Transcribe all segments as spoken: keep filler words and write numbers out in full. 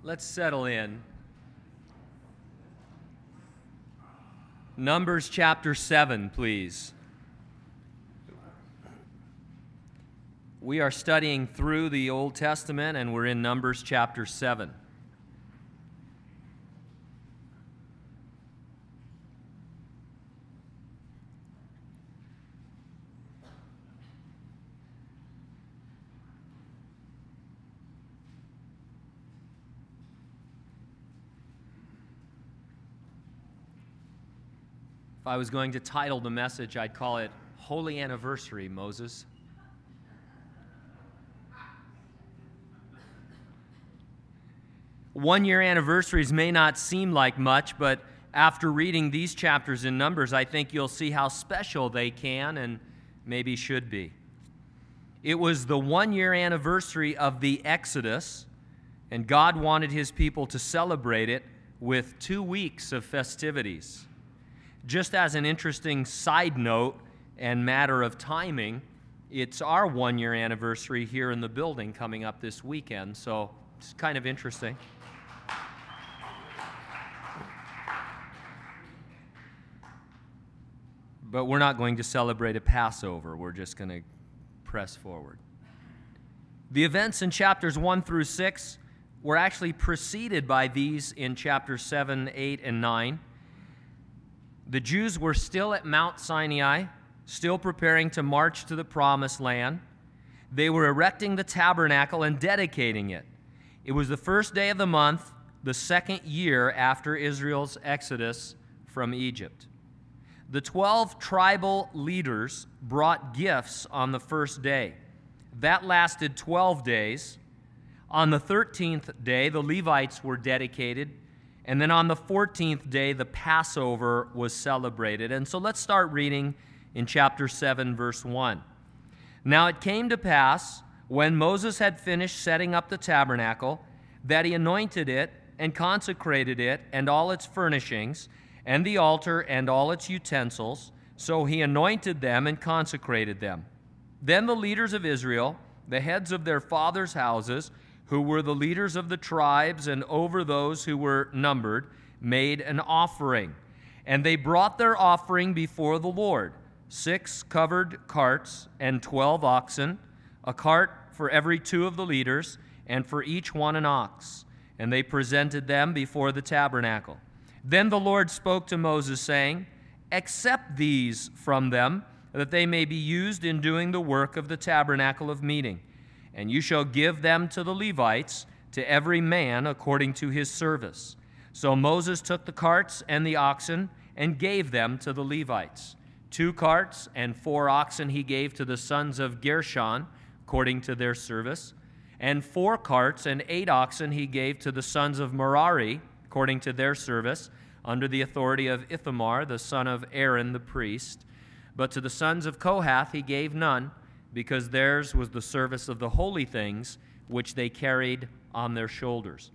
Let's settle in. Numbers chapter seven, please. We are studying through the Old Testament, and we're in Numbers chapter seven. If I was going to title the message, I'd call it Holy Anniversary, Moses. One-year anniversaries may not seem like much, but after reading these chapters in Numbers, I think you'll see how special they can and maybe should be. It was the one-year anniversary of the Exodus, and God wanted His people to celebrate it with two weeks of festivities. Just as an interesting side note and matter of timing, it's our one-year anniversary here in the building coming up this weekend, so it's kind of interesting. But we're not going to celebrate a Passover. We're just going to press forward. The events in chapters one through six were actually preceded by these in chapters seven, eight, and nine. The Jews were still at Mount Sinai, still preparing to march to the Promised Land. They were erecting the tabernacle and dedicating it. It was the first day of the month, the second year after Israel's exodus from Egypt. The twelve tribal leaders brought gifts on the first day. That lasted twelve days. On the thirteenth day, the Levites were dedicated. And then on the fourteenth day, the Passover was celebrated. And so let's start reading in chapter seven, verse one. Now it came to pass, when Moses had finished setting up the tabernacle, that he anointed it and consecrated it and all its furnishings, and the altar and all its utensils. So he anointed them and consecrated them. Then the leaders of Israel, the heads of their fathers' houses, who were the leaders of the tribes and over those who were numbered, made an offering. And they brought their offering before the Lord, six covered carts and twelve oxen, a cart for every two of the leaders, and for each one an ox. And they presented them before the tabernacle. Then the Lord spoke to Moses, saying, Accept these from them, that they may be used in doing the work of the tabernacle of meeting. And you shall give them to the Levites, to every man according to his service. So Moses took the carts and the oxen and gave them to the Levites. Two carts and four oxen he gave to the sons of Gershon, according to their service. And four carts and eight oxen he gave to the sons of Merari, according to their service, under the authority of Ithamar, the son of Aaron the priest. But to the sons of Kohath he gave none, because theirs was the service of the holy things which they carried on their shoulders.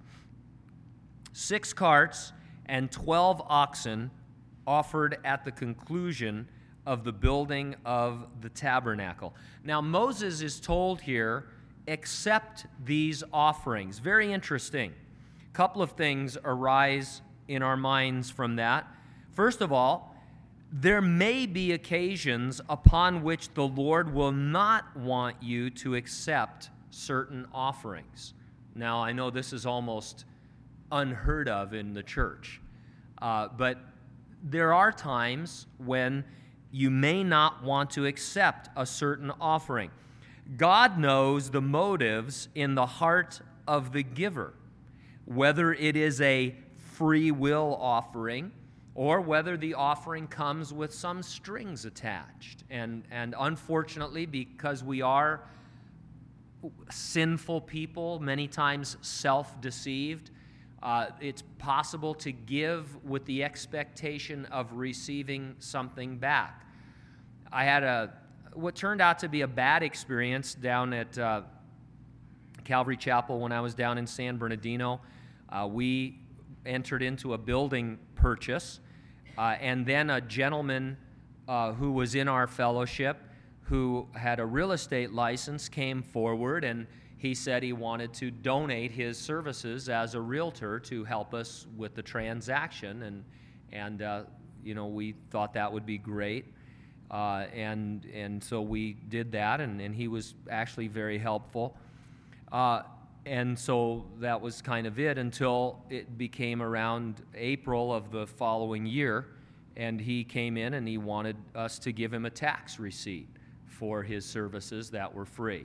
Six carts and twelve oxen offered at the conclusion of the building of the tabernacle. Now Moses is told here, accept these offerings. Very interesting. A couple of things arise in our minds from that. First of all, there may be occasions upon which the Lord will not want you to accept certain offerings. Now, I know this is almost unheard of in the church, uh, but there are times when you may not want to accept a certain offering. God knows the motives in the heart of the giver, whether it is a free will offering or whether the offering comes with some strings attached. And, and unfortunately, because we are sinful people, many times self-deceived, uh, it's possible to give with the expectation of receiving something back. I had a what turned out to be a bad experience down at uh, Calvary Chapel when I was down in San Bernardino. Uh, we entered into a building purchase, uh, and then a gentleman uh, who was in our fellowship who had a real estate license came forward, and he said he wanted to donate his services as a realtor to help us with the transaction, and and uh, you know, we thought that would be great, uh, and and so we did that, and, and he was actually very helpful, uh, and so that was kind of it until it became around April of the following year, and he came in and he wanted us to give him a tax receipt for his services that were free.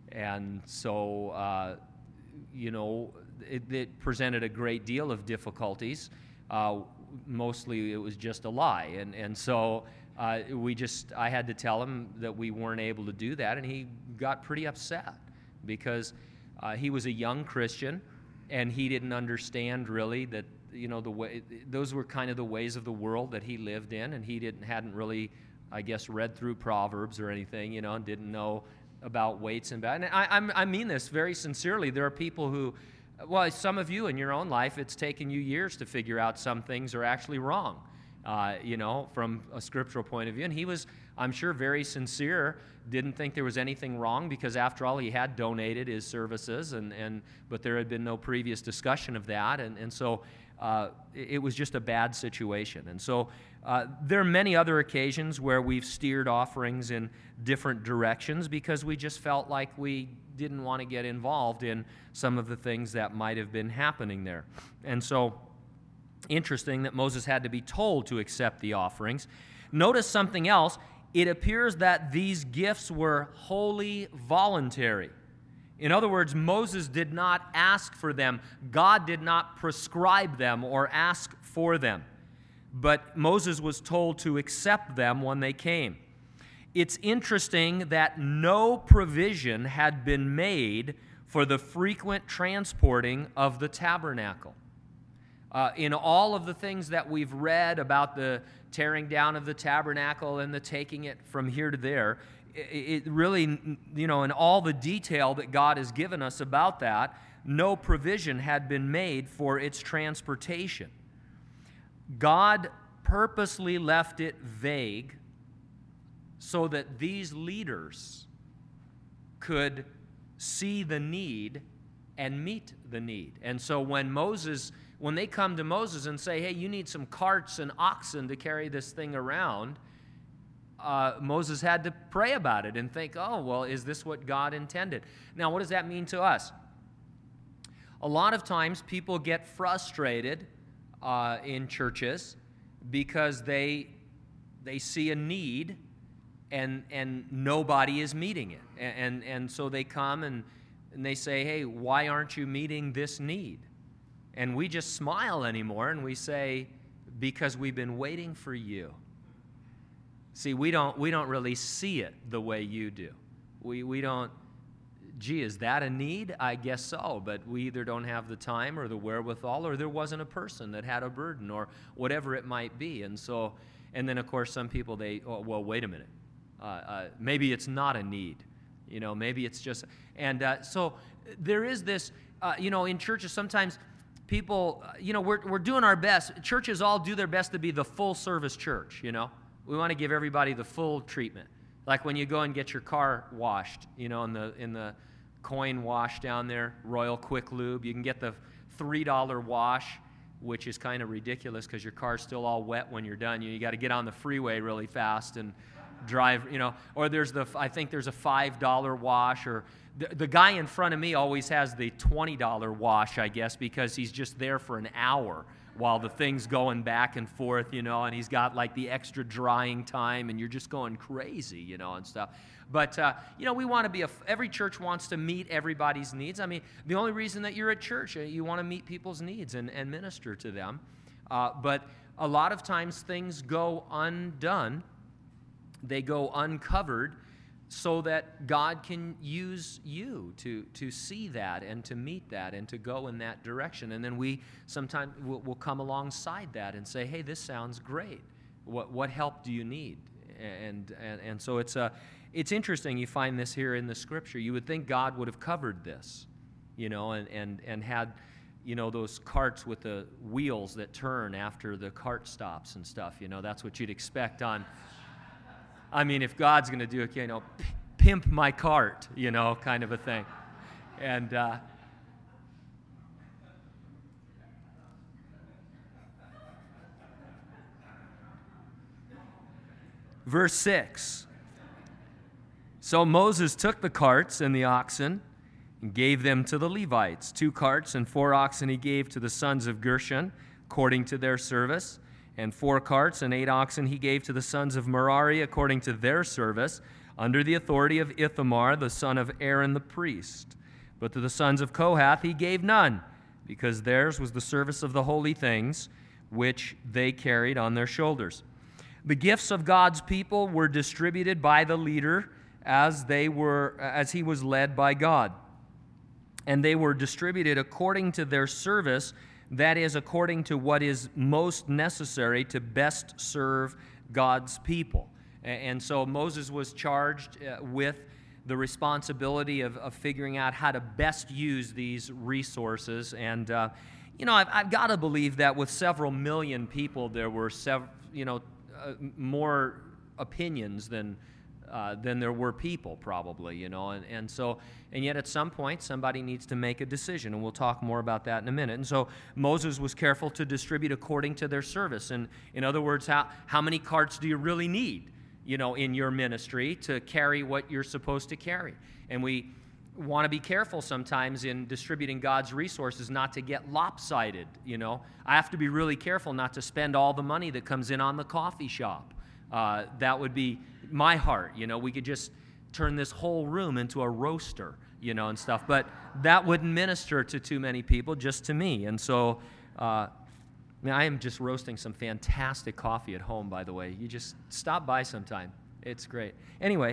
And so, uh, you know, it, it presented a great deal of difficulties. Uh, mostly it was just a lie. And, and so uh, we just, I had to tell him that we weren't able to do that, and he got pretty upset because uh, he was a young Christian, and he didn't understand really that, you know, the way, those were kind of the ways of the world that he lived in, and he didn't, hadn't really, I guess, read through Proverbs or anything, you know, and didn't know about weights and bad. And I, I'm, I mean this very sincerely. There are people who, well, some of you in your own life, it's taken you years to figure out some things are actually wrong, uh, you know, from a scriptural point of view. And he was, I'm sure, very sincere, didn't think there was anything wrong because, after all, he had donated his services, and, and but there had been no previous discussion of that. And, and so uh, it, it was just a bad situation. And so Uh, there are many other occasions where we've steered offerings in different directions because we just felt like we didn't want to get involved in some of the things that might have been happening there. And so, interesting that Moses had to be told to accept the offerings. Notice something else. It appears that these gifts were wholly voluntary. In other words, Moses did not ask for them. God did not prescribe them or ask for them. But Moses was told to accept them when they came. It's interesting that no provision had been made for the frequent transporting of the tabernacle. Uh, in all of the things that we've read about the tearing down of the tabernacle and the taking it from here to there, it, it really, you know, in all the detail that God has given us about that, no provision had been made for its transportation. God purposely left it vague so that these leaders could see the need and meet the need. And so when Moses, when they come to Moses and say, hey, you need some carts and oxen to carry this thing around, uh, Moses had to pray about it and think, oh, well, is this what God intended? Now, what does that mean to us? A lot of times people get frustrated Uh, in churches because they they see a need and and nobody is meeting it, and and, and so they come and, and they say, hey, why aren't you meeting this need? And we just smile anymore and we say, because we've been waiting for you. See, we don't we don't really see it the way you do. We we don't. Gee, is that a need? I guess so, but we either don't have the time or the wherewithal, or there wasn't a person that had a burden, or whatever it might be. And so, and then of course some people, they, oh, well, wait a minute, uh, uh, maybe it's not a need, you know, maybe it's just, and uh, so there is this, uh, you know, in churches sometimes people, uh, you know, we're we're doing our best. Churches all do their best to be the full service church, you know. We want to give everybody the full treatment, like when you go and get your car washed, you know, in the in the coin wash down there, Royal Quick Lube. You can get the three dollar wash, which is kind of ridiculous because your car's still all wet when you're done. You, you got to get on the freeway really fast and drive, you know. Or there's the, I think there's a five dollar wash, or the, the guy in front of me always has the twenty dollar wash, I guess, because he's just there for an hour while the thing's going back and forth, you know, and he's got like the extra drying time, and you're just going crazy, you know, and stuff. But, uh, you know, we want to be, a, every church wants to meet everybody's needs. I mean, the only reason that you're at church, you want to meet people's needs and, and minister to them. Uh, but a lot of times things go undone. They go uncovered so that God can use you to, to see that and to meet that and to go in that direction. And then we sometimes will we'll come alongside that and say, hey, this sounds great. What what help do you need? And and, and so it's a, it's interesting you find this here in the Scripture. You would think God would have covered this, you know, and, and, and had, you know, those carts with the wheels that turn after the cart stops and stuff. You know, that's what you'd expect on, I mean, if God's going to do it, you know, pimp my cart, you know, kind of a thing. And uh, verse six. So Moses took the carts and the oxen and gave them to the Levites. Two carts and four oxen he gave to the sons of Gershon, according to their service. And four carts and eight oxen he gave to the sons of Merari, according to their service, under the authority of Ithamar, the son of Aaron the priest. But to the sons of Kohath he gave none, because theirs was the service of the holy things, which they carried on their shoulders. The gifts of God's people were distributed by the leader as they were, as he was led by God. And they were distributed according to their service, that is, according to what is most necessary to best serve God's people. And so Moses was charged with the responsibility of, of figuring out how to best use these resources. And, uh, you know, I've, I've got to believe that with several million people, there were, sev- you know, uh, more opinions than Uh, than there were people, probably, you know, and, and so, and yet at some point, somebody needs to make a decision, and we'll talk more about that in a minute. And so Moses was careful to distribute according to their service. And in other words, how, how many carts do you really need, you know, in your ministry to carry what you're supposed to carry? And we want to be careful sometimes in distributing God's resources not to get lopsided, you know. I have to be really careful not to spend all the money that comes in on the coffee shop. Uh, that would be my heart, you know. We could just turn this whole room into a roaster, you know, and stuff. But that wouldn't minister to too many people, just to me. And so, uh, I mean, I am just roasting some fantastic coffee at home, by the way. You just stop by sometime. It's great. Anyway,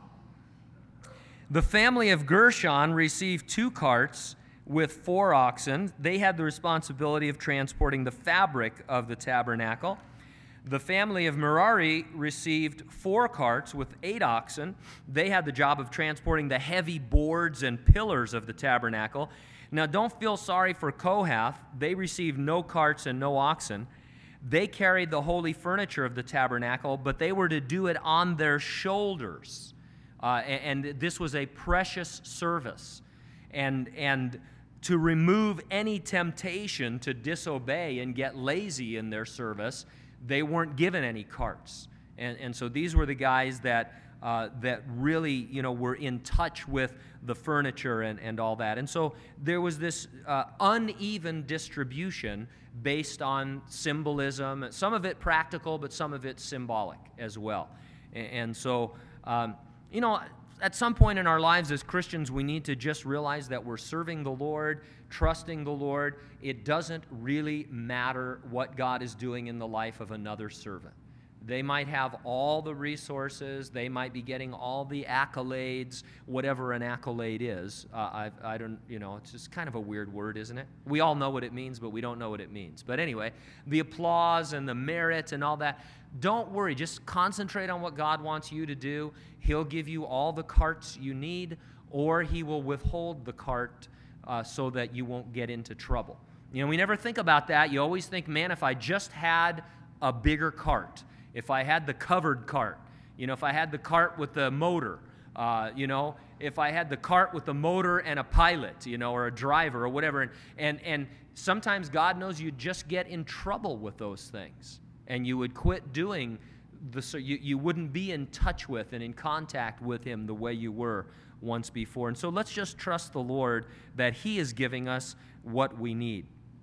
the family of Gershon received two carts with four oxen. They had the responsibility of transporting the fabric of the tabernacle. The family of Merari received four carts with eight oxen. They had the job of transporting the heavy boards and pillars of the tabernacle. Now, don't feel sorry for Kohath. They received no carts and no oxen. They carried the holy furniture of the tabernacle, but they were to do it on their shoulders. Uh, and, and this was a precious service. And, and to remove any temptation to disobey and get lazy in their service, they weren't given any carts. And, and so these were the guys that uh, that really, you know, were in touch with the furniture and, and all that. And so there was this uh, uneven distribution based on symbolism, some of it practical, but some of it symbolic as well. And, and so, um, you know, at some point in our lives as Christians, we need to just realize that we're serving the Lord, trusting the Lord. It doesn't really matter what God is doing in the life of another servant. They might have all the resources. They might be getting all the accolades, whatever an accolade is. Uh, I, I don't, you know, it's just kind of a weird word, isn't it? We all know what it means, but we don't know what it means. But anyway, the applause and the merit and all that, don't worry. Just concentrate on what God wants you to do. He'll give you all the carts you need, or he will withhold the cart uh, so that you won't get into trouble. You know, we never think about that. You always think, man, if I just had a bigger cart, if I had the covered cart, you know, if I had the cart with the motor, uh, you know, if I had the cart with the motor and a pilot, you know, or a driver or whatever. And, and, and sometimes God knows you just get in trouble with those things, and you would quit doing the, so you, you wouldn't be in touch with and in contact with him the way you were once before. And so let's just trust the Lord that he is giving us what we need.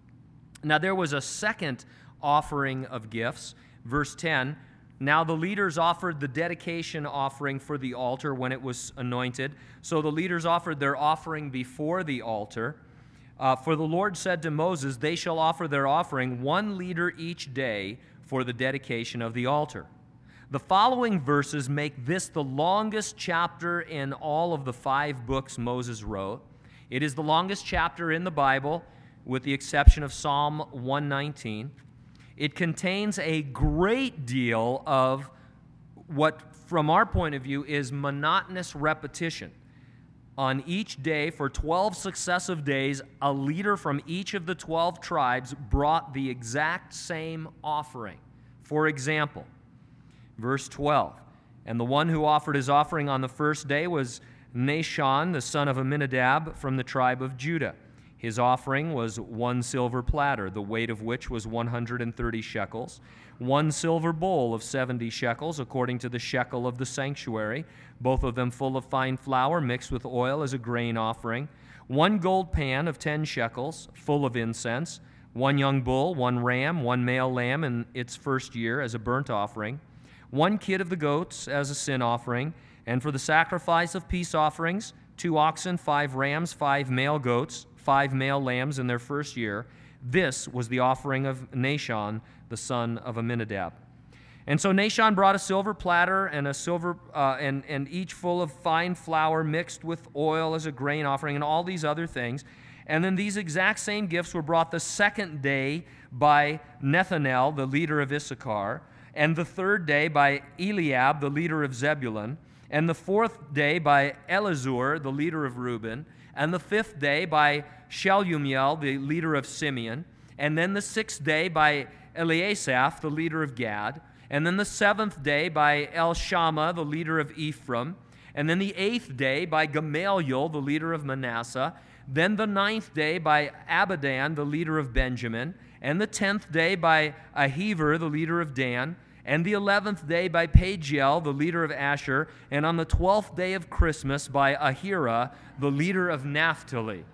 Now, there was a second offering of gifts. Verse ten, now the leaders offered the dedication offering for the altar when it was anointed. So the leaders offered their offering before the altar. Uh, for the Lord said to Moses, they shall offer their offering one liter each day for the dedication of the altar. The following verses make this the longest chapter in all of the five books Moses wrote. It is the longest chapter in the Bible, with the exception of Psalm one nineteen. It contains a great deal of what, from our point of view, is monotonous repetition. On each day, for twelve successive days, a leader from each of the twelve tribes brought the exact same offering. For example, verse twelve, and the one who offered his offering on the first day was Nahshon, the son of Amminadab, from the tribe of Judah. His offering was one silver platter, the weight of which was one hundred thirty shekels, one silver bowl of seventy shekels, according to the shekel of the sanctuary, both of them full of fine flour mixed with oil as a grain offering, one gold pan of ten shekels, full of incense, one young bull, one ram, one male lamb in its first year as a burnt offering, one kid of the goats as a sin offering, and for the sacrifice of peace offerings, two oxen, five rams, five male goats, five male lambs in their first year. This was the offering of Nahshon, the son of Amminadab. And so Nahshon brought a silver platter and a silver uh, and and each full of fine flour mixed with oil as a grain offering, and all these other things. And then these exact same gifts were brought the second day by Nethanel, the leader of Issachar, and the third day by Eliab, the leader of Zebulun, and the fourth day by Elizur, the leader of Reuben, and the fifth day by Shelumiel, the leader of Simeon, and then the sixth day by Eliasaph, the leader of Gad, and then the seventh day by Elshama, the leader of Ephraim, and then the eighth day by Gamaliel, the leader of Manasseh, then the ninth day by Abidan, the leader of Benjamin, and the tenth day by Ahiver, the leader of Dan, and the eleventh day by Pagiel, the leader of Asher, and on the twelfth day of Christmas by Ahira, the leader of Naphtali.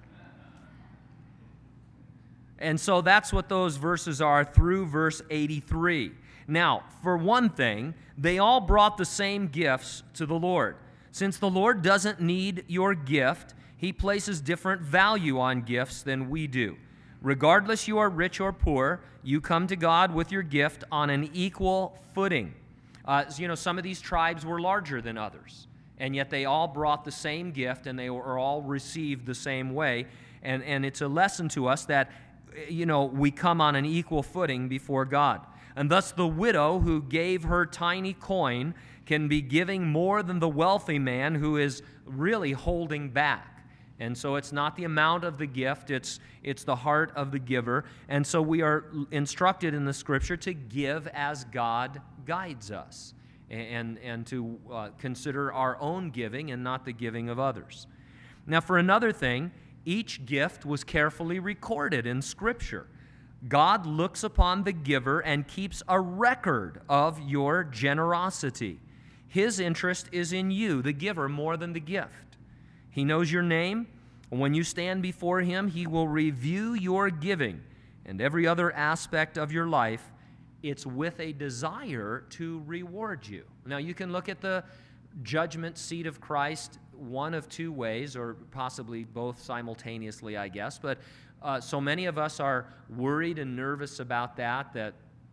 And so that's what those verses are through verse eighty-three. Now, for one thing, they all brought the same gifts to the Lord. Since the Lord doesn't need your gift, He places different value on gifts than we do. Regardless you are rich or poor, you come to God with your gift on an equal footing. Uh, so, you know, some of these tribes were larger than others, and yet they all brought the same gift, and they were all received the same way. And, and it's a lesson to us that, you know, we come on an equal footing before God. And thus the widow who gave her tiny coin can be giving more than the wealthy man who is really holding back. And so it's not the amount of the gift, it's it's the heart of the giver. And so we are instructed in the Scripture to give as God guides us, and, and to uh, consider our own giving and not the giving of others. Now, for another thing, each gift was carefully recorded in Scripture. God looks upon the giver and keeps a record of your generosity. His interest is in you, the giver, more than the gift. He knows your name. When you stand before Him, He will review your giving and every other aspect of your life. It's with a desire to reward you. Now, you can look at the judgment seat of Christ one of two ways, or possibly both simultaneously, I guess. But uh, so many of us are worried and nervous about that, that,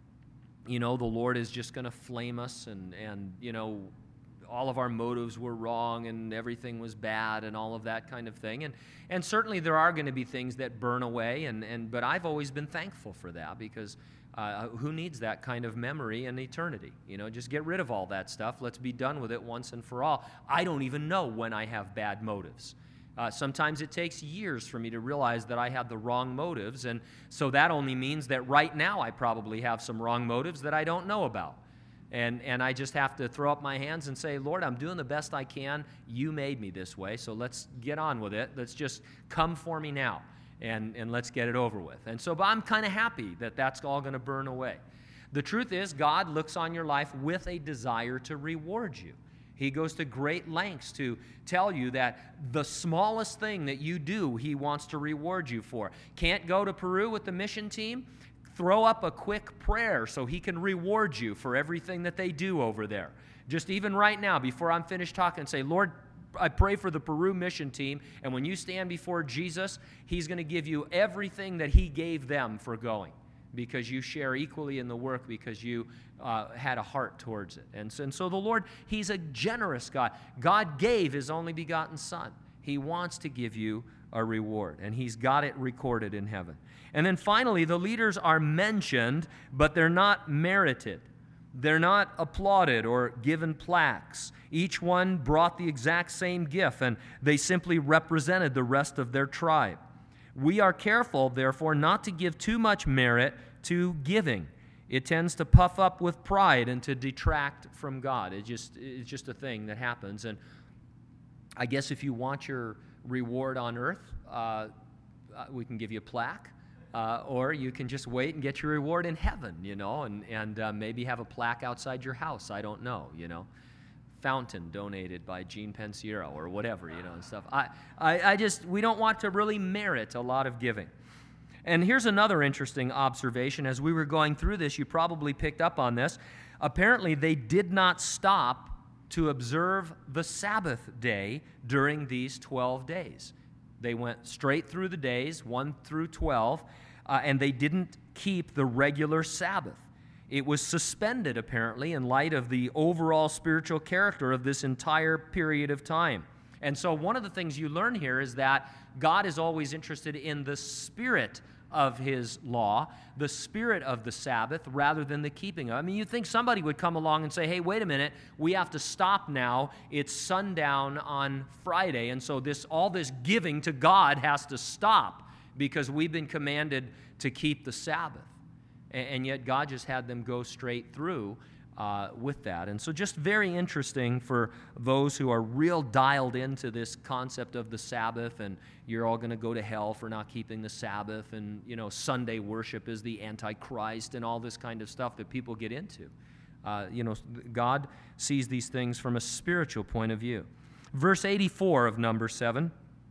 you know, the Lord is just going to flame us and, and, you know, all of our motives were wrong and everything was bad and all of that kind of thing. And and certainly there are going to be things that burn away, and, and but I've always been thankful for that, because uh, who needs that kind of memory in eternity? You know, just get rid of all that stuff. Let's be done with it once and for all. I don't even know when I have bad motives. Uh, sometimes it takes years for me to realize that I had the wrong motives, and so that only means that right now I probably have some wrong motives that I don't know about. And and I just have to throw up my hands and say, Lord, I'm doing the best I can. You made me this way, so let's get on with it. Let's just come for me now, and, and let's get it over with. And so but I'm kind of happy that that's all going to burn away. The truth is, God looks on your life with a desire to reward you. He goes to great lengths to tell you that the smallest thing that you do, He wants to reward you for. Can't go to Peru with the mission team? Throw up a quick prayer so He can reward you for everything that they do over there. Just even right now, before I'm finished talking, say, Lord, I pray for the Peru mission team, and when you stand before Jesus, He's going to give you everything that He gave them for going, because you share equally in the work, because you uh, had a heart towards it. And so, and so the Lord, He's a generous God. God gave His only begotten Son. He wants to give you a reward, and He's got it recorded in heaven. And then finally, the leaders are mentioned, but they're not merited. They're not applauded or given plaques. Each one brought the exact same gift, and they simply represented the rest of their tribe. We are careful, therefore, not to give too much merit to giving. It tends to puff up with pride and to detract from God. It just, it's just a thing that happens. And I guess if you want your reward on earth, uh, uh, we can give you a plaque. Uh, or you can just wait and get your reward in heaven, you know, and, and uh, maybe have a plaque outside your house. I don't know, you know. Fountain donated by Gene Pensiero or whatever, you know, and stuff. I, I, I just, we don't want to really merit a lot of giving. And here's another interesting observation. As we were going through this, you probably picked up on this. Apparently, they did not stop to observe the Sabbath day during these twelve days. They went straight through the days, one through twelve, uh, and they didn't keep the regular Sabbath. It was suspended, apparently, in light of the overall spiritual character of this entire period of time. And so one of the things you learn here is that God is always interested in the spirit of his law, the spirit of the Sabbath, rather than the keeping of it. I mean, you'd think somebody would come along and say, hey, wait a minute, we have to stop now. It's sundown on Friday, and so this all this giving to God has to stop because we've been commanded to keep the Sabbath. And, and yet God just had them go straight through Uh, with that. And so just very interesting for those who are real dialed into this concept of the Sabbath, and you're all going to go to hell for not keeping the Sabbath, and, you know, Sunday worship is the Antichrist and all this kind of stuff that people get into. Uh, you know, God sees these things from a spiritual point of view. Verse eighty-four of number seven,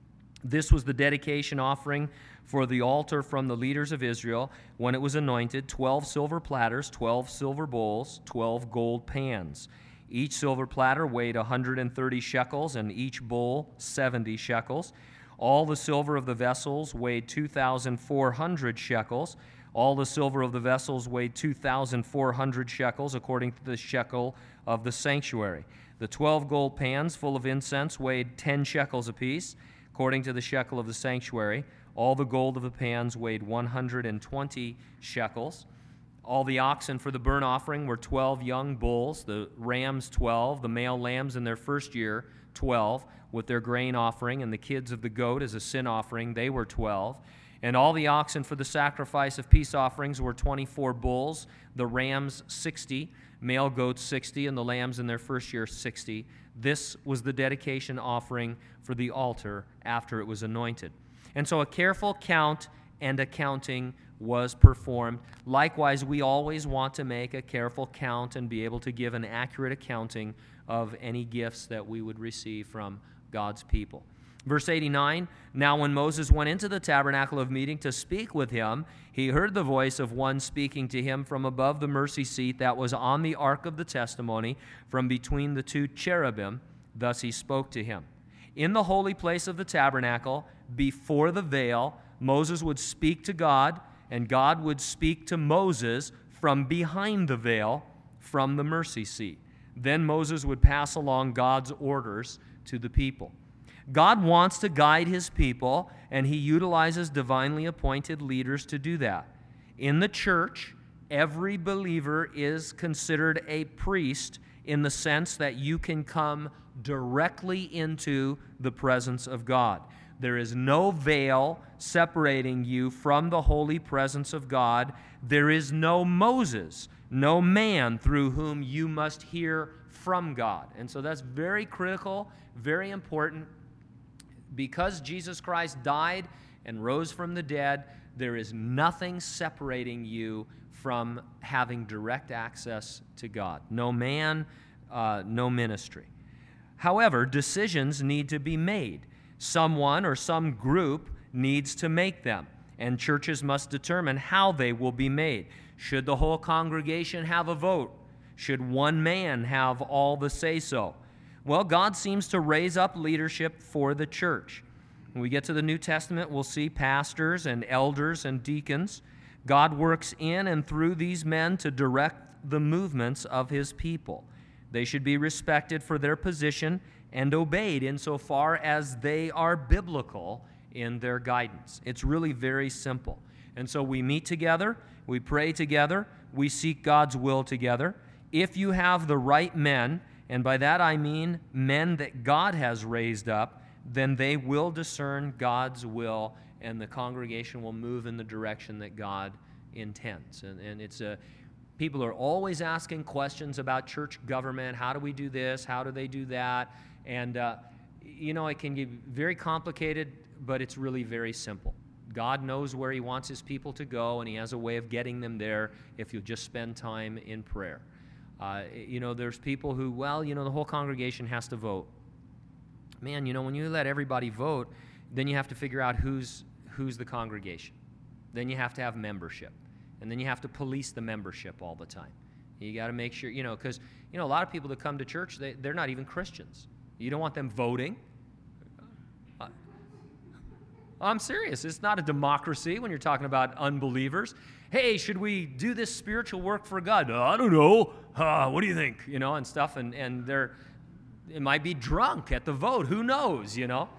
this was the dedication offering for the altar from the leaders of Israel when it was anointed: twelve silver platters, twelve silver bowls, twelve gold pans. Each silver platter weighed one hundred thirty shekels, and each bowl seventy shekels. All the silver of the vessels weighed two thousand four hundred shekels. All the silver of the vessels weighed two thousand four hundred shekels, according to the shekel of the sanctuary. The twelve gold pans full of incense weighed ten shekels apiece, according to the shekel of the sanctuary. All the gold of the pans weighed one hundred twenty shekels. All the oxen for the burnt offering were twelve young bulls, the rams twelve, the male lambs in their first year twelve, with their grain offering, and the kids of the goat as a sin offering, they were twelve. And all the oxen for the sacrifice of peace offerings were twenty-four bulls, the rams sixty, male goats sixty, and the lambs in their first year sixty. This was the dedication offering for the altar after it was anointed. And so a careful count and accounting was performed. Likewise, we always want to make a careful count and be able to give an accurate accounting of any gifts that we would receive from God's people. Verse eighty-nine, now when Moses went into the tabernacle of meeting to speak with him, he heard the voice of one speaking to him from above the mercy seat that was on the ark of the testimony, from between the two cherubim. Thus he spoke to him. In the holy place of the tabernacle, before the veil, Moses would speak to God, and God would speak to Moses from behind the veil, from the mercy seat. Then Moses would pass along God's orders to the people. God wants to guide his people, and he utilizes divinely appointed leaders to do that. In the church, every believer is considered a priest in the sense that you can come directly into the presence of God. There is no veil separating you from the holy presence of God. There is no Moses, no man through whom you must hear from God. And so that's very critical, very important. Because Jesus Christ died and rose from the dead, there is nothing separating you from having direct access to God. No man, uh, no ministry. However, decisions need to be made. Someone or some group needs to make them, and churches must determine how they will be made. Should the whole congregation have a vote? Should one man have all the say-so? Well, God seems to raise up leadership for the church. When we get to the New Testament, we'll see pastors and elders and deacons. God works in and through these men to direct the movements of his people. They should be respected for their position and obeyed insofar as they are biblical in their guidance. It's really very simple. And so we meet together, we pray together, we seek God's will together. If you have the right men, and by that I mean men that God has raised up, then they will discern God's will, and the congregation will move in the direction that God intends. And, and it's a people are always asking questions about church government. How do we do this? How do they do that? And uh, you know, it can get very complicated, but it's really very simple. God knows where he wants his people to go, and he has a way of getting them there if you'll just spend time in prayer. Uh, you know, there's people who, well, you know, the whole congregation has to vote. Man, you know, when you let everybody vote, then you have to figure out who's who's the congregation. Then you have to have membership. And then you have to police the membership all the time. You got to make sure, you know, because, you know, a lot of people that come to church, they, they're not even Christians. You don't want them voting. Uh, I'm serious. It's not a democracy when you're talking about unbelievers. Hey, should we do this spiritual work for God? Uh, I don't know. Uh, what do you think? You know, and stuff. And, and they're, it might be drunk at the vote. Who knows, you know?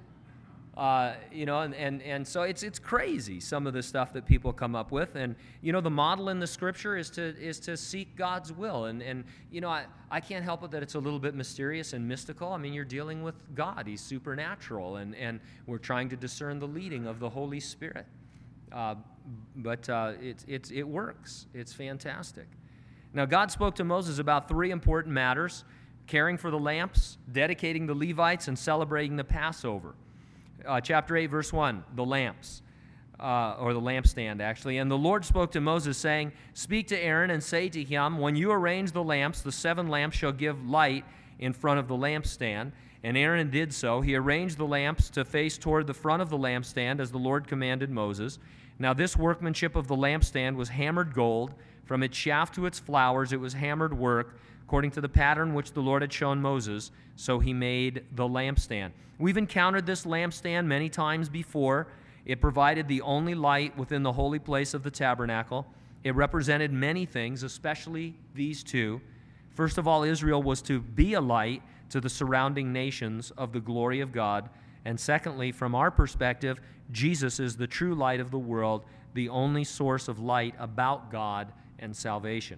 Uh, you know, and, and, and so it's it's crazy, some of the stuff that people come up with. And, you know, the model in the Scripture is to is to seek God's will. And, and you know, I, I can't help it that it's a little bit mysterious and mystical. I mean, you're dealing with God. He's supernatural. And, and we're trying to discern the leading of the Holy Spirit. Uh, but uh, it, it, it works. It's fantastic. Now, God spoke to Moses about three important matters: caring for the lamps, dedicating the Levites, and celebrating the Passover. Uh, chapter eight, verse one, the lamps, uh, or the lampstand, actually. And the Lord spoke to Moses, saying, "Speak to Aaron and say to him, when you arrange the lamps, the seven lamps shall give light in front of the lampstand." And Aaron did so. He arranged the lamps to face toward the front of the lampstand, as the Lord commanded Moses. Now this workmanship of the lampstand was hammered gold. From its shaft to its flowers it was hammered work, according to the pattern which the Lord had shown Moses. So he made the lampstand. We've encountered this lampstand many times before. It provided the only light within the holy place of the tabernacle. It represented many things, especially these two. First of all, Israel was to be a light to the surrounding nations of the glory of God. And secondly, from our perspective, Jesus is the true light of the world, the only source of light about God and salvation.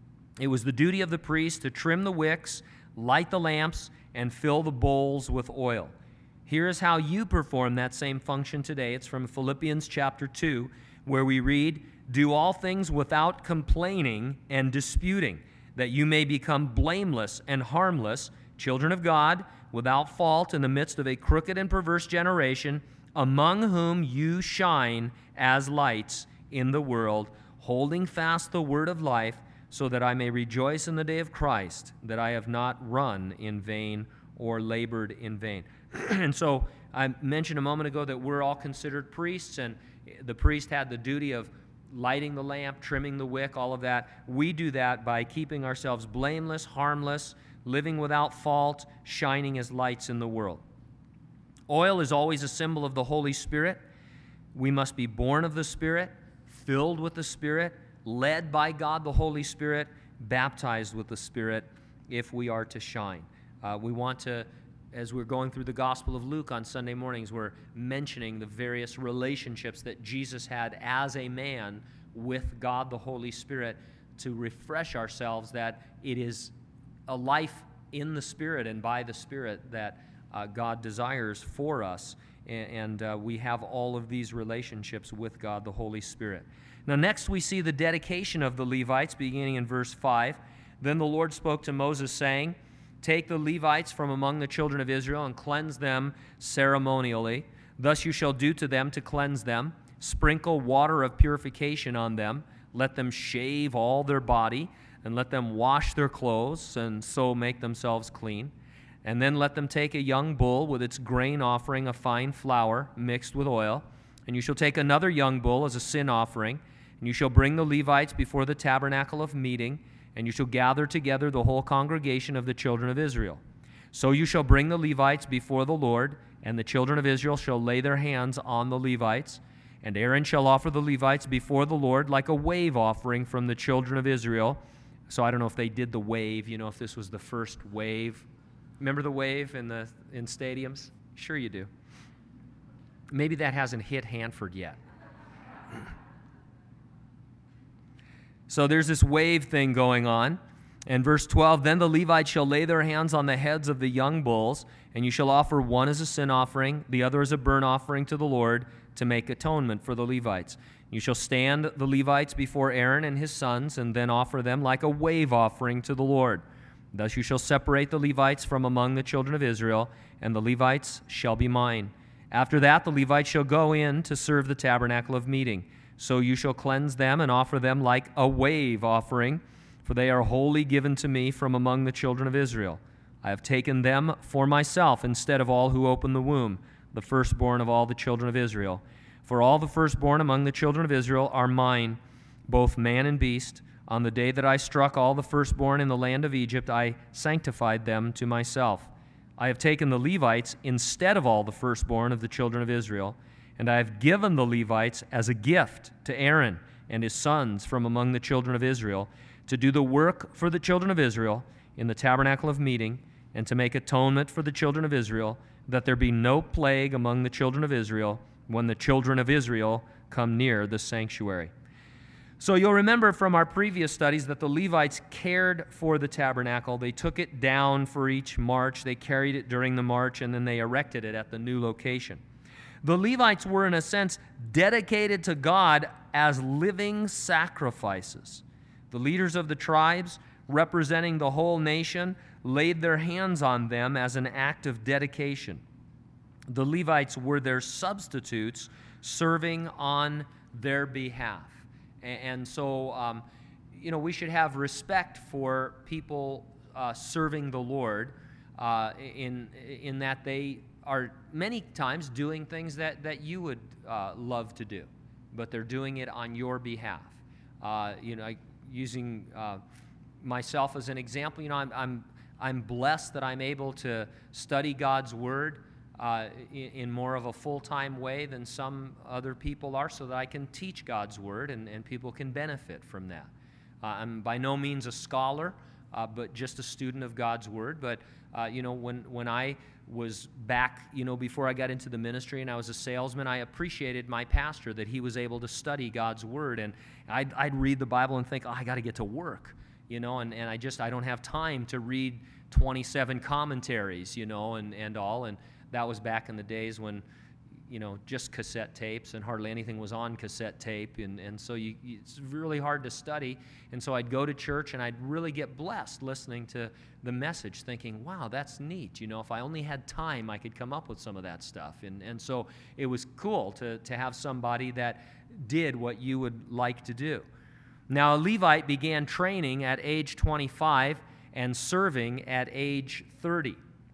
It was the duty of the priest to trim the wicks, light the lamps, and fill the bowls with oil. Here is how you perform that same function today. It's from Philippians chapter two, where we read, "Do all things without complaining and disputing, that you may become blameless and harmless, children of God, without fault in the midst of a crooked and perverse generation, among whom you shine as lights in the world, holding fast the word of life, so that I may rejoice in the day of Christ, that I have not run in vain or labored in vain." And so I mentioned a moment ago that we're all considered priests, and the priest had the duty of lighting the lamp, trimming the wick, all of that. We do that by keeping ourselves blameless, harmless, living without fault, shining as lights in the world. Oil is always a symbol of the Holy Spirit. We must be born of the Spirit, filled with the Spirit, led by God the Holy Spirit, baptized with the Spirit, if we are to shine. Uh, we want to, as we're going through the Gospel of Luke on Sunday mornings, we're mentioning the various relationships that Jesus had as a man with God the Holy Spirit, to refresh ourselves that it is a life in the Spirit and by the Spirit that uh, God desires for us. And, and uh, we have all of these relationships with God the Holy Spirit. Now, next we see the dedication of the Levites, beginning in verse five. "Then the Lord spoke to Moses, saying, Take the Levites from among the children of Israel and cleanse them ceremonially. Thus you shall do to them to cleanse them. Sprinkle water of purification on them. Let them shave all their body, and let them wash their clothes, and so make themselves clean. And then let them take a young bull with its grain offering of fine flour mixed with oil. And you shall take another young bull as a sin offering. And you shall bring the Levites before the tabernacle of meeting, and you shall gather together the whole congregation of the children of Israel. So you shall bring the Levites before the Lord, and the children of Israel shall lay their hands on the Levites. And Aaron shall offer the Levites before the Lord like a wave offering from the children of Israel." So I don't know if they did the wave, you know, if this was the first wave. Remember the wave in the in stadiums? Sure you do. Maybe that hasn't hit Hanford yet. So there's this wave thing going on. And verse twelve, "Then the Levites shall lay their hands on the heads of the young bulls, and you shall offer one as a sin offering, the other as a burnt offering to the Lord, to make atonement for the Levites. You shall stand the Levites before Aaron and his sons, and then offer them like a wave offering to the Lord. Thus you shall separate the Levites from among the children of Israel, and the Levites shall be mine. After that the Levites shall go in to serve the tabernacle of meeting. So you shall cleanse them and offer them like a wave offering, for they are wholly given to me from among the children of Israel. I have taken them for myself instead of all who open the womb, the firstborn of all the children of Israel. For all the firstborn among the children of Israel are mine, both man and beast. On the day that I struck all the firstborn in the land of Egypt, I sanctified them to myself. I have taken the Levites instead of all the firstborn of the children of Israel, and I have given the Levites as a gift to Aaron and his sons from among the children of Israel, to do the work for the children of Israel in the tabernacle of meeting, and to make atonement for the children of Israel, that there be no plague among the children of Israel when the children of Israel come near the sanctuary. So you'll remember from our previous studies that the Levites cared for the tabernacle. They took it down for each march. They carried it during the march, and then they erected it at the new location. The Levites were, in a sense, dedicated to God as living sacrifices. The leaders of the tribes, representing the whole nation, laid their hands on them as an act of dedication. The Levites were their substitutes, serving on their behalf. And so, um, you know, we should have respect for people uh, serving the Lord uh, in in that they are many times doing things that, that you would uh, love to do, but they're doing it on your behalf. Uh, you know, using uh, myself as an example, you know, I'm I'm I'm blessed that I'm able to study God's Word Uh, in, in more of a full-time way than some other people are, so that I can teach God's Word and, and people can benefit from that. Uh, I'm by no means a scholar, uh, but just a student of God's Word. But, uh, you know, when, when I was back, you know, before I got into the ministry and I was a salesman, I appreciated my pastor that he was able to study God's Word. And I'd, I'd read the Bible and think, oh, I got to get to work, you know, and, and I just, I don't have time to read twenty-seven commentaries, you know, and, and all, and that was back in the days when, you know, just cassette tapes and hardly anything was on cassette tape. And, and so you, it's really hard to study. And so I'd go to church and I'd really get blessed listening to the message, thinking, wow, that's neat. You know, if I only had time, I could come up with some of that stuff. And, and so it was cool to, to have somebody that did what you would like to do. Now, a Levite began training at age twenty-five and serving at age thirty.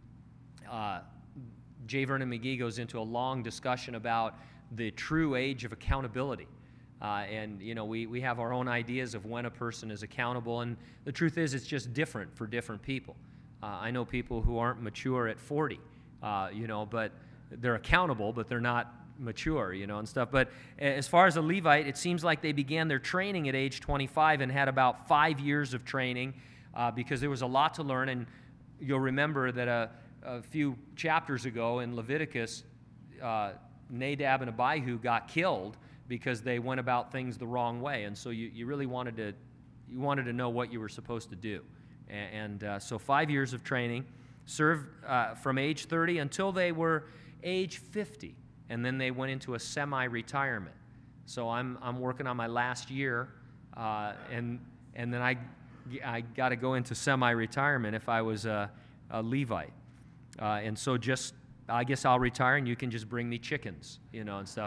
Uh, J. Vernon McGee goes into a long discussion about the true age of accountability. Uh, and, you know, we, we have our own ideas of when a person is accountable, and the truth is it's just different for different people. Uh, I know people who aren't mature at forty, uh, you know, but they're accountable, but they're not mature, you know, and stuff. But as far as a Levite, it seems like they began their training at age twenty-five and had about five years of training uh, because there was a lot to learn. And you'll remember that a A few chapters ago in Leviticus, uh, Nadab and Abihu got killed because they went about things the wrong way, and so you, you really wanted to you wanted to know what you were supposed to do, and, and uh, so five years of training, served uh, from age thirty until they were age fifty, and then they went into a semi-retirement. So I'm I'm working on my last year, uh, and and then I I got to go into semi-retirement if I was a, a Levite. Uh, and so just, I guess I'll retire and you can just bring me chickens, you know, and stuff,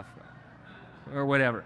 or whatever.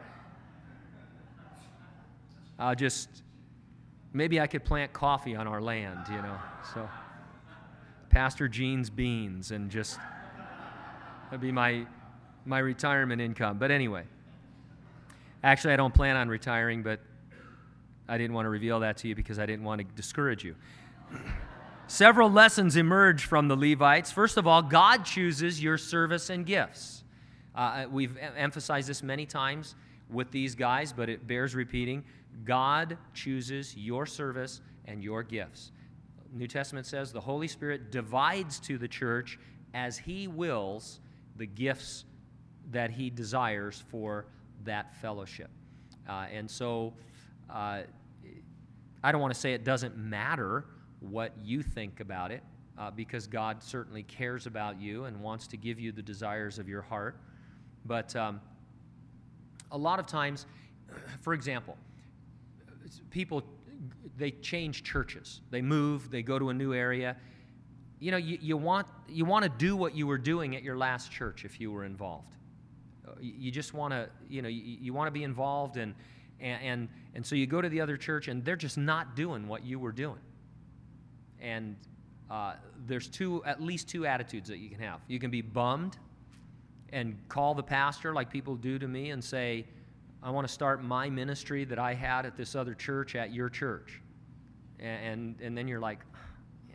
I'll just, maybe I could plant coffee on our land, you know, so Pastor Gene's beans, and just, that'd be my, my retirement income. But anyway, actually I don't plan on retiring, but I didn't want to reveal that to you because I didn't want to discourage you. Several lessons emerge from the Levites. First of all, God chooses your service and gifts. Uh, we've emphasized this many times with these guys, but it bears repeating. God chooses your service and your gifts. New Testament says the Holy Spirit divides to the church as He wills the gifts that He desires for that fellowship. Uh, and so uh, I don't want to say it doesn't matter what you think about it, uh, because God certainly cares about you and wants to give you the desires of your heart. But um, a lot of times, for example, people they change churches. They move, they go to a new area. You know, you, you want you want to do what you were doing at your last church if you were involved. You just want to, you know, you, you want to be involved, and, and and so you go to the other church, and they're just not doing what you were doing. And uh, there's two, at least two attitudes that you can have. You can be bummed and call the pastor like people do to me and say, I want to start my ministry that I had at this other church at your church. And, and, and then you're like, yeah.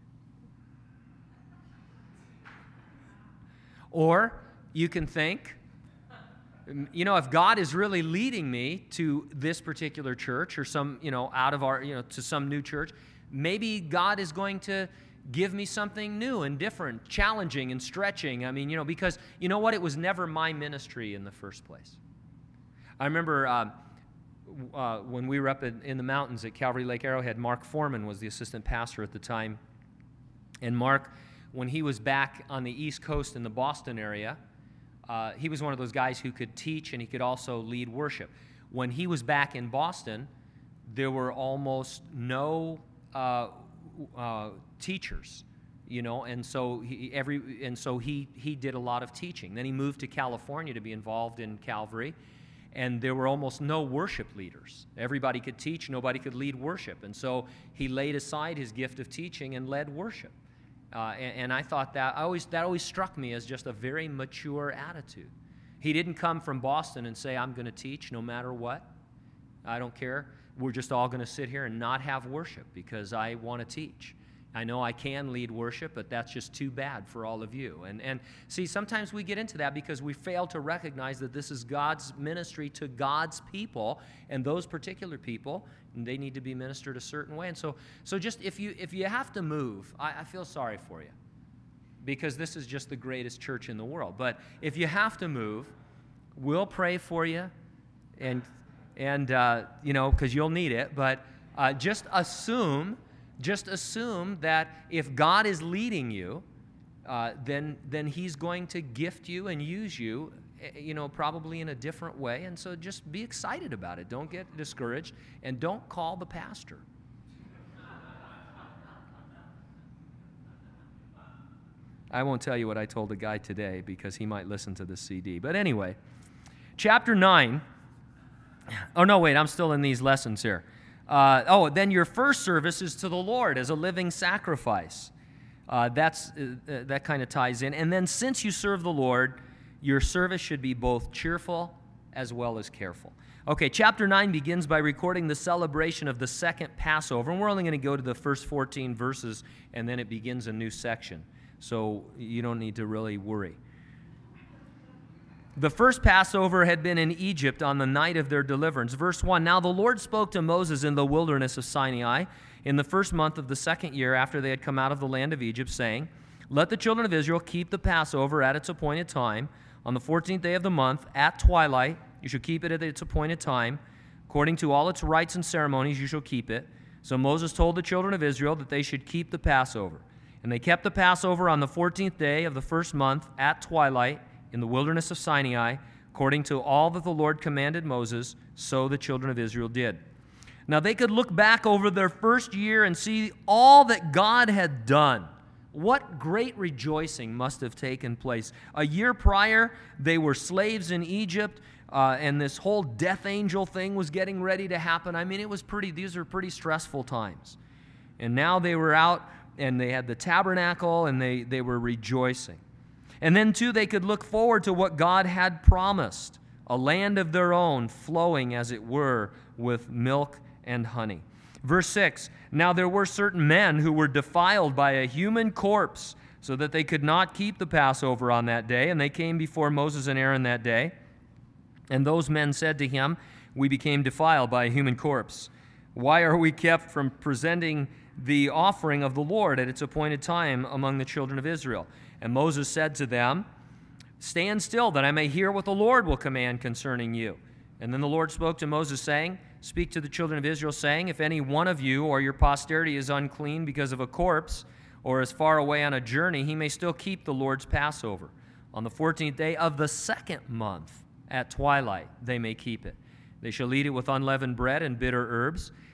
Or you can think, you know, if God is really leading me to this particular church or some, you know, out of our, you know, to some new church, maybe God is going to give me something new and different, challenging and stretching. I mean, you know, because you know what? It was never my ministry in the first place. I remember uh, uh, when we were up in, in the mountains at Calvary Lake Arrowhead, Mark Foreman was the assistant pastor at the time. And Mark, when he was back on the East Coast in the Boston area, uh, he was one of those guys who could teach and he could also lead worship. When he was back in Boston, there were almost no uh, uh, teachers, you know, and so he every and so he he did a lot of teaching. Then he moved to California to be involved in Calvary. And there were almost no worship leaders. Everybody could teach, nobody could lead worship. And so he laid aside his gift of teaching and led worship. Uh, and, and I thought that I always that always struck me as just a very mature attitude. He didn't come from Boston and say, I'm going to teach no matter what. I don't care. We're just all going to sit here and not have worship because I want to teach. I know I can lead worship, but that's just too bad for all of you. And and see, sometimes we get into that because we fail to recognize that this is God's ministry to God's people, and those particular people, they need to be ministered a certain way. And so, so just if you if you have to move, I, I feel sorry for you, because this is just the greatest church in the world. But if you have to move, we'll pray for you, and and uh, you know, because you'll need it. But uh, just assume. Just assume that if God is leading you, uh, then then He's going to gift you and use you, you know, probably in a different way. And so just be excited about it. Don't get discouraged, and don't call the pastor. I won't tell you what I told a guy today because he might listen to this C D. But anyway, chapter nine. Oh, no, wait, I'm still in these lessons here. Uh, oh, then your first service is to the Lord as a living sacrifice. Uh, that's uh, that kind of ties in. And then since you serve the Lord, your service should be both cheerful as well as careful. Okay, chapter nine begins by recording the celebration of the second Passover. And we're only going to go to the first fourteen verses, and then it begins a new section. So you don't need to really worry. The first Passover had been in Egypt on the night of their deliverance. Verse one, Now the Lord spoke to Moses in the wilderness of Sinai in the first month of the second year after they had come out of the land of Egypt, saying, Let the children of Israel keep the Passover at its appointed time. On the fourteenth day of the month, at twilight, you shall keep it at its appointed time. According to all its rites and ceremonies, you shall keep it. So Moses told the children of Israel that they should keep the Passover. And they kept the Passover on the fourteenth day of the first month at twilight, in the wilderness of Sinai, according to all that the Lord commanded Moses, so the children of Israel did. Now they could look back over their first year and see all that God had done. What great rejoicing must have taken place. A year prior, they were slaves in Egypt, uh, and this whole death angel thing was getting ready to happen. I mean, it was pretty, these are pretty stressful times. And now they were out, and they had the tabernacle, and they, they were rejoicing. And then, too, they could look forward to what God had promised, a land of their own, flowing, as it were, with milk and honey. Verse six, Now there were certain men who were defiled by a human corpse, so that they could not keep the Passover on that day, and they came before Moses and Aaron that day. And those men said to him, We became defiled by a human corpse. Why are we kept from presenting the offering of the Lord at its appointed time among the children of Israel? And Moses said to them, Stand still, that I may hear what the Lord will command concerning you. And then the Lord spoke to Moses, saying, Speak to the children of Israel, saying, If any one of you or your posterity is unclean because of a corpse, or is far away on a journey, he may still keep the Lord's Passover. On the fourteenth day of the second month, at twilight, they may keep it. They shall eat it with unleavened bread and bitter herbs.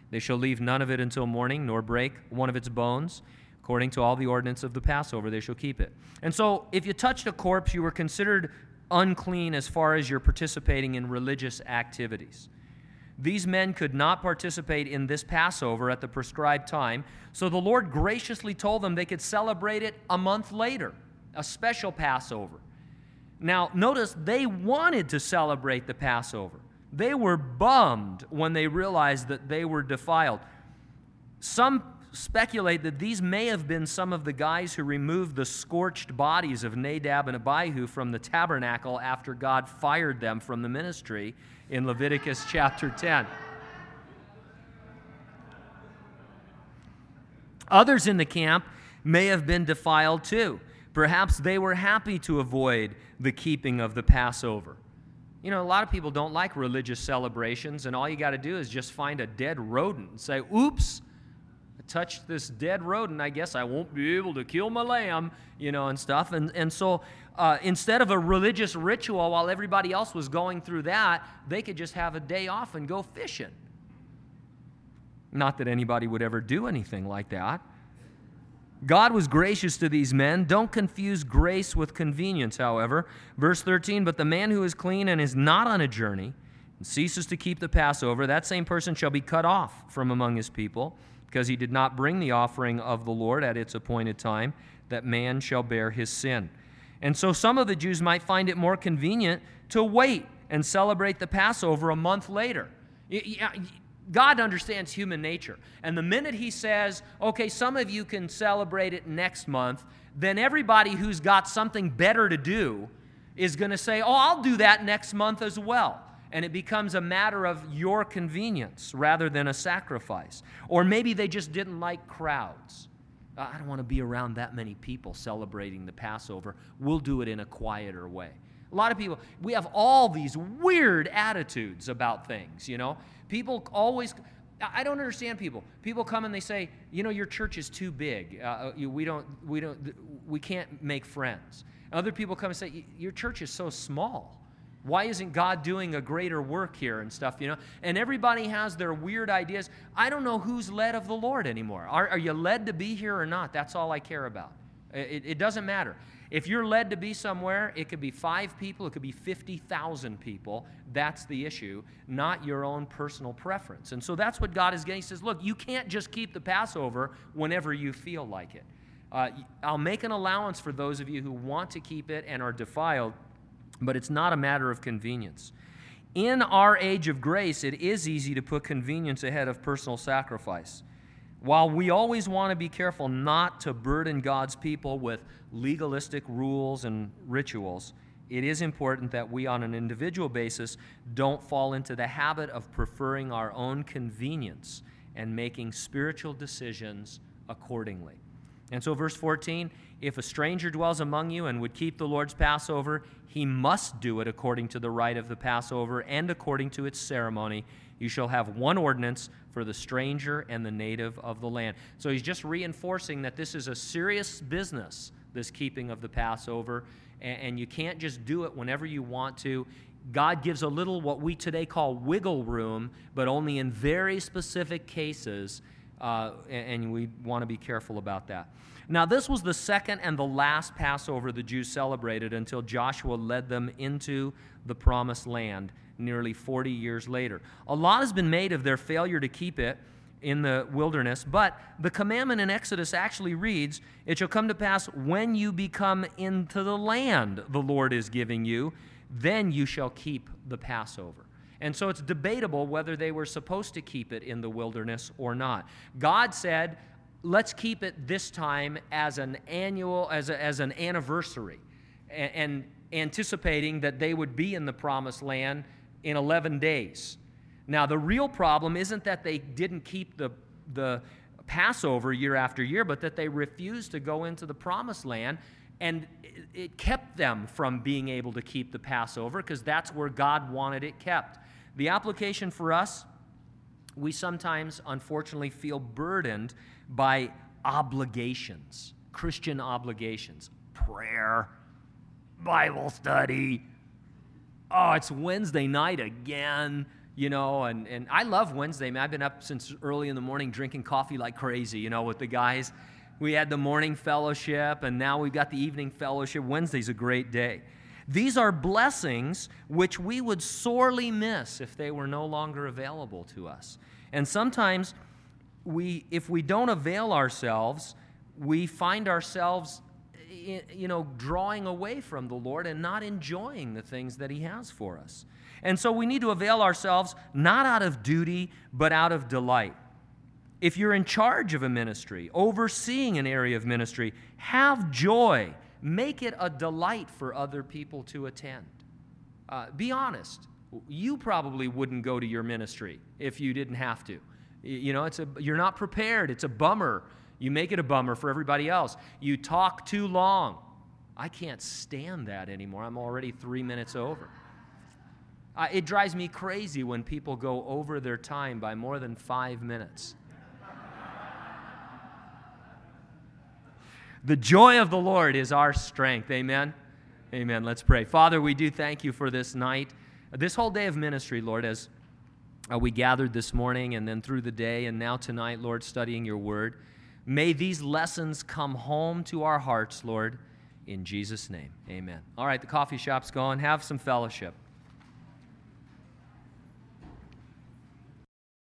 They shall leave none of it until morning, nor break one of its bones. According to all the ordinance of the Passover, they shall keep it. And so, if you touched a corpse, you were considered unclean as far as you're participating in religious activities. These men could not participate in this Passover at the prescribed time, so the Lord graciously told them they could celebrate it a month later, a special Passover. Now, notice they wanted to celebrate the Passover. They were bummed when they realized that they were defiled. Some speculate that these may have been some of the guys who removed the scorched bodies of Nadab and Abihu from the tabernacle after God fired them from the ministry in Leviticus chapter ten. Others in the camp may have been defiled too. Perhaps they were happy to avoid the keeping of the Passover. You know, a lot of people don't like religious celebrations, and all you got to do is just find a dead rodent and say, oops, I touched this dead rodent, I guess I won't be able to kill my lamb, you know, and stuff. And, and so uh, instead of a religious ritual while everybody else was going through that, they could just have a day off and go fishing. Not that anybody would ever do anything like that. God was gracious to these men. Don't confuse grace with convenience, however. Verse thirteen, but the man who is clean and is not on a journey and ceases to keep the Passover, that same person shall be cut off from among his people, because he did not bring the offering of the Lord at its appointed time, that man shall bear his sin. And so some of the Jews might find it more convenient to wait and celebrate the Passover a month later. God understands human nature. And the minute he says, okay, some of you can celebrate it next month, then everybody who's got something better to do is going to say, oh, I'll do that next month as well. And it becomes a matter of your convenience rather than a sacrifice. Or maybe they just didn't like crowds. I don't want to be around that many people celebrating the Passover. We'll do it in a quieter way. A lot of people, we have all these weird attitudes about things, you know. People always, I don't understand people. People come and they say, you know, your church is too big. Uh, we don't, we don't, we can't make friends. Other people come and say, your church is so small. Why isn't God doing a greater work here and stuff, you know? And everybody has their weird ideas. I don't know who's led of the Lord anymore. Are, are you led to be here or not? That's all I care about. It, it doesn't matter. If you're led to be somewhere, it could be five people, it could be fifty thousand people. That's the issue, not your own personal preference. And so that's what God is getting. He says, look, you can't just keep the Passover whenever you feel like it. Uh, I'll make an allowance for those of you who want to keep it and are defiled, but it's not a matter of convenience. In our age of grace, it is easy to put convenience ahead of personal sacrifice. While we always want to be careful not to burden God's people with legalistic rules and rituals, it is important that we, on an individual basis, don't fall into the habit of preferring our own convenience and making spiritual decisions accordingly. And so verse fourteen, if a stranger dwells among you and would keep the Lord's Passover, he must do it according to the rite of the Passover and according to its ceremony. You shall have one ordinance for the stranger and the native of the land. So he's just reinforcing that this is a serious business, this keeping of the Passover, and you can't just do it whenever you want to. God gives a little what we today call wiggle room, but only in very specific cases, uh, and we want to be careful about that. Now, this was the second and the last Passover the Jews celebrated until Joshua led them into the Promised Land nearly forty years later. A lot has been made of their failure to keep it in the wilderness, but the commandment in Exodus actually reads, it shall come to pass when you become into the land the Lord is giving you, then you shall keep the Passover. And so it's debatable whether they were supposed to keep it in the wilderness or not. God said, let's keep it this time as an annual, as, a, as an anniversary, and, and anticipating that they would be in the Promised Land in eleven days. Now, the real problem isn't that they didn't keep the, the Passover year after year, but that they refused to go into the Promised Land, and it, it kept them from being able to keep the Passover because that's where God wanted it kept. The application for us, we sometimes, unfortunately, feel burdened by obligations, Christian obligations, prayer, Bible study. Oh, it's Wednesday night again. you know, and, and I love Wednesday. Man, I've been up since early in the morning drinking coffee like crazy, you know, with the guys. We had the morning fellowship, and now we've got the evening fellowship. Wednesday's a great day. These are blessings which we would sorely miss if they were no longer available to us. And sometimes, we, if we don't avail ourselves, we find ourselves, you know, drawing away from the Lord and not enjoying the things that He has for us. And so we need to avail ourselves not out of duty, but out of delight. If you're in charge of a ministry, overseeing an area of ministry, have joy. Make it a delight for other people to attend. Uh, be honest. You probably wouldn't go to your ministry if you didn't have to. You know, it's a, you're not prepared. It's a bummer. You make it a bummer for everybody else. You talk too long. I can't stand that anymore. I'm already three minutes over. Uh, it drives me crazy when people go over their time by more than five minutes. The joy of the Lord is our strength. Amen? Amen. Let's pray. Father, we do thank you for this night, this whole day of ministry, Lord, as uh, we gathered this morning and then through the day and now tonight, Lord, studying your word. May these lessons come home to our hearts, Lord, in Jesus' name. Amen. All right, the coffee shop's going. Have some fellowship.